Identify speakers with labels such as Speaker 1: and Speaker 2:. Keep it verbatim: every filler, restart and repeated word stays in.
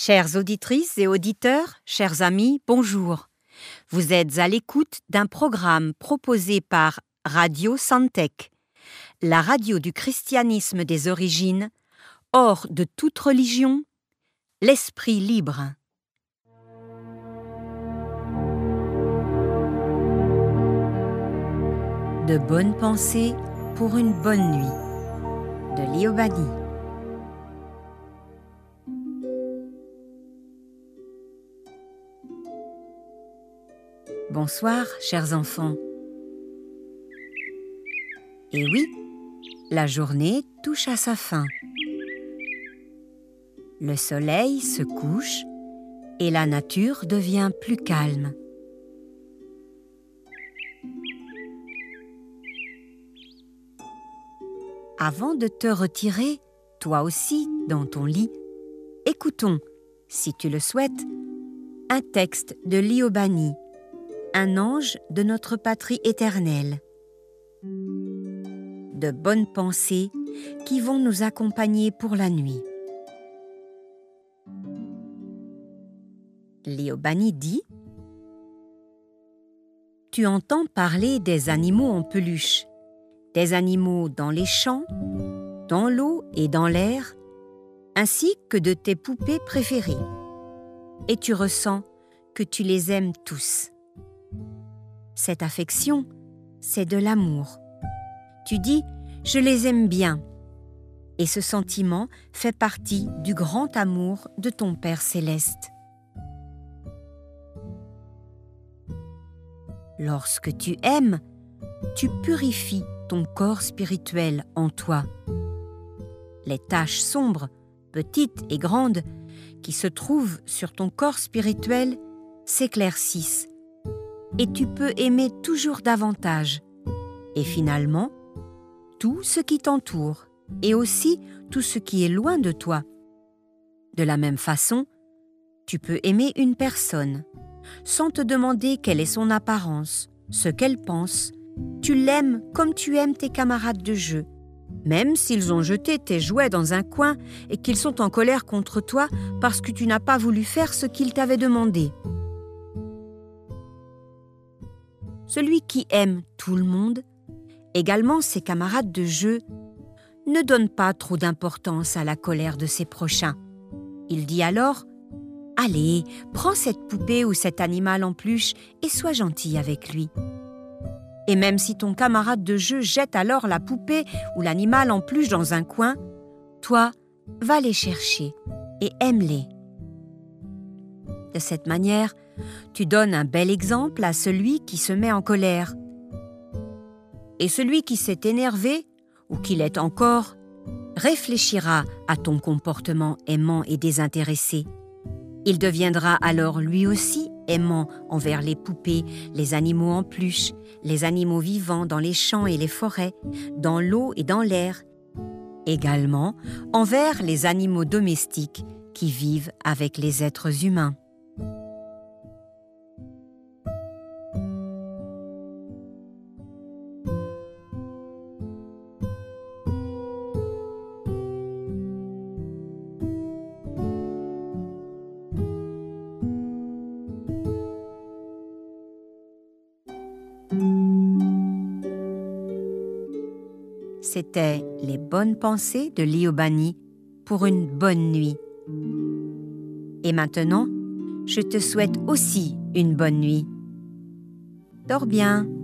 Speaker 1: Chères auditrices et auditeurs, chers amis, bonjour. Vous êtes à l'écoute d'un programme proposé par Radio Santec, la radio du christianisme des origines, hors de toute religion, l'esprit libre. De bonnes pensées pour une bonne nuit, de Léo Bani. Bonsoir, chers enfants. Et oui, la journée touche à sa fin. Le soleil se couche et la nature devient plus calme. Avant de te retirer, toi aussi, dans ton lit, écoutons, si tu le souhaites, un texte de Léo Bani, un ange de notre patrie éternelle. De bonnes pensées qui vont nous accompagner pour la nuit. Léo Bani dit: Tu entends parler des animaux en peluche, des animaux dans les champs, dans l'eau et dans l'air, ainsi que de tes poupées préférées. Et tu ressens que tu les aimes tous. Cette affection, c'est de l'amour. Tu dis « je les aime bien » et ce sentiment fait partie du grand amour de ton Père céleste. Lorsque tu aimes, tu purifies ton corps spirituel en toi. Les taches sombres, petites et grandes, qui se trouvent sur ton corps spirituel s'éclaircissent et tu peux aimer toujours davantage. Et finalement, tout ce qui t'entoure et aussi tout ce qui est loin de toi. De la même façon, tu peux aimer une personne sans te demander quelle est son apparence, ce qu'elle pense. Tu l'aimes comme tu aimes tes camarades de jeu, même s'ils ont jeté tes jouets dans un coin et qu'ils sont en colère contre toi parce que tu n'as pas voulu faire ce qu'ils t'avaient demandé. Celui qui aime tout le monde, également ses camarades de jeu, ne donne pas trop d'importance à la colère de ses prochains. Il dit alors « Allez, prends cette poupée ou cet animal en peluche et sois gentil avec lui. » Et même si ton camarade de jeu jette alors la poupée ou l'animal en peluche dans un coin, toi, va les chercher et aime-les. De cette manière, tu donnes un bel exemple à celui qui se met en colère. Et celui qui s'est énervé, ou qui l'est encore, réfléchira à ton comportement aimant et désintéressé. Il deviendra alors lui aussi aimant envers les poupées, les animaux en peluche, les animaux vivants dans les champs et les forêts, dans l'eau et dans l'air, également envers les animaux domestiques qui vivent avec les êtres humains. C'était les bonnes pensées de Léo Bani pour une bonne nuit. Et maintenant, je te souhaite aussi une bonne nuit. Dors bien.